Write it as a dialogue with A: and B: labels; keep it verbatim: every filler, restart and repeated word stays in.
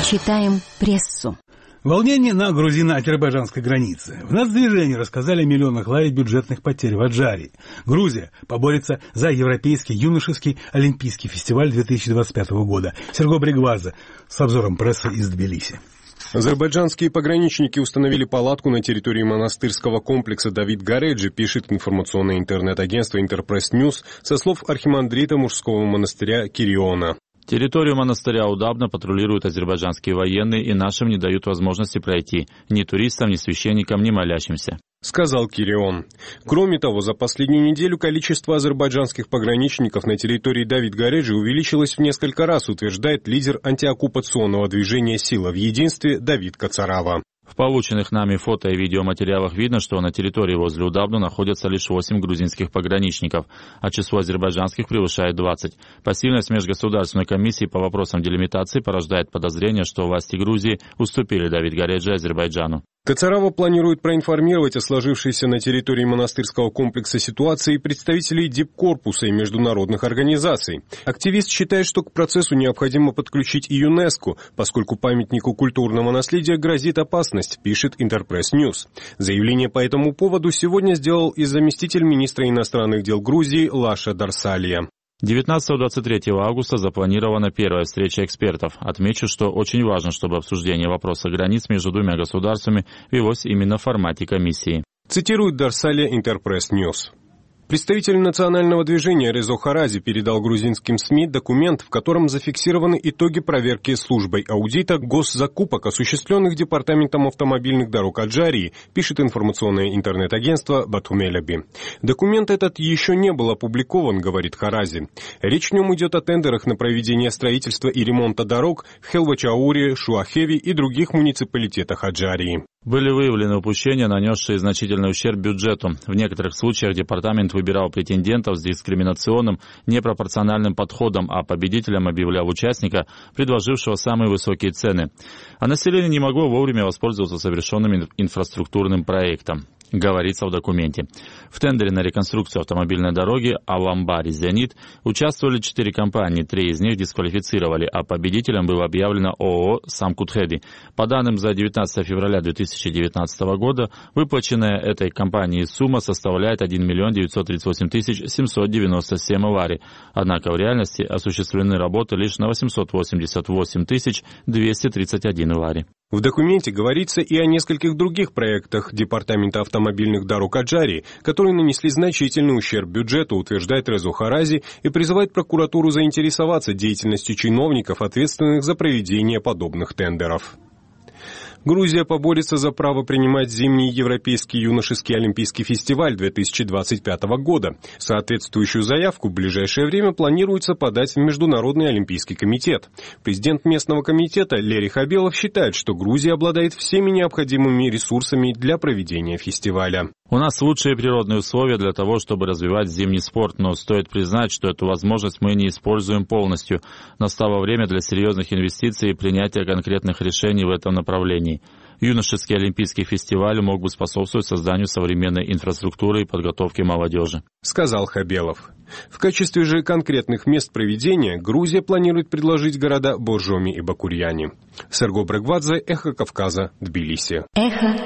A: Читаем прессу.
B: Волнение на грузино-азербайджанской границе. В нацдвижении рассказали о миллионах лари бюджетных потерь в Аджарии. Грузия поборется за Европейский юношеский олимпийский фестиваль две тысячи двадцать пятого года. Серго Бригвадзе с обзором прессы из Тбилиси.
C: Азербайджанские пограничники установили палатку на территории монастырского комплекса Давид Гареджи, пишет информационное интернет-агентство Интерпресс Ньюс со слов архимандрита мужского монастыря Кириона.
D: Территорию монастыря удобно патрулируют азербайджанские военные и нашим не дают возможности пройти ни туристам, ни священникам, ни молящимся,
C: сказал Кирион. Кроме того, за последнюю неделю количество азербайджанских пограничников на территории Давид Гареджи увеличилось в несколько раз, утверждает лидер антиоккупационного движения «Сила в единстве» Давид Кацарава.
D: В полученных нами фото и видеоматериалах видно, что на территории возле Удабну находятся лишь восемь грузинских пограничников, а число азербайджанских превышает двадцать. Пассивность межгосударственной комиссии по вопросам делимитации порождает подозрение, что власти Грузии уступили Давид Гареджи Азербайджану.
C: Кацарава планирует проинформировать о сложившейся на территории монастырского комплекса ситуации представителей дипкорпуса и международных организаций. Активист считает, что к процессу необходимо подключить и ЮНЕСКО, поскольку памятнику культурного наследия грозит опасность, пишет Интерпресс Ньюс. Заявление по этому поводу сегодня сделал и заместитель министра иностранных дел Грузии Лаша Дарсалия.
D: девятнадцатого-двадцать третьего августа запланирована первая встреча экспертов. Отмечу, что очень важно, чтобы обсуждение вопроса границ между двумя государствами велось именно в формате комиссии.
C: Цитирует Дарсалия Интерпресс Ньюс. Представитель национального движения Резо Харази передал грузинским СМИ документ, в котором зафиксированы итоги проверки службой аудита госзакупок, осуществленных Департаментом автомобильных дорог Аджарии, пишет информационное интернет-агентство Батумеляби. Документ этот еще не был опубликован, говорит Харази. Речь в нем идет о тендерах на проведение строительства и ремонта дорог в Хелвачауре, Шуахеви и других муниципалитетах Аджарии.
D: Были выявлены упущения, нанесшие значительный ущерб бюджету. В некоторых случаях департамент выбирал претендентов с дискриминационным, непропорциональным подходом, а победителем объявлял участника, предложившего самые высокие цены. А население не могло вовремя воспользоваться совершенным инфраструктурным проектом, говорится в документе. В тендере на реконструкцию автомобильной дороги Аламбари-Зенит участвовали четыре компании, три из них дисквалифицировали, а победителем было объявлено ООО «Самкутхеди». По данным за девятнадцатого февраля две тысячи девятнадцатого года, выплаченная этой компанией сумма составляет один миллион девятьсот тридцать восемь тысяч семьсот девяносто семь лари. Однако в реальности осуществлены работы лишь на восемьсот восемьдесят восемь тысяч двести тридцать один лари.
C: В документе говорится и о нескольких других проектах Департамента автомобильных дорог Аджарии, которые нанесли значительный ущерб бюджету, утверждает Резо Харази, и призывает прокуратуру заинтересоваться деятельностью чиновников, ответственных за проведение подобных тендеров. Грузия поборется за право принимать зимний Европейский юношеский олимпийский фестиваль две тысячи двадцать пятого года. Соответствующую заявку в ближайшее время планируется подать в Международный олимпийский комитет. Президент местного комитета Лери Хабелов считает, что Грузия обладает всеми необходимыми ресурсами для проведения фестиваля.
D: У нас лучшие природные условия для того, чтобы развивать зимний спорт, но стоит признать, что эту возможность мы не используем полностью. Настало время для серьезных инвестиций и принятия конкретных решений в этом направлении. Юношеский олимпийский фестиваль мог бы способствовать созданию современной инфраструктуры и подготовке молодежи,
C: сказал Хабелов. В качестве же конкретных мест проведения Грузия планирует предложить города Боржоми и Бакурьяни. Серго Бригвадзе, Эхо Кавказа, Тбилиси.
A: Эхо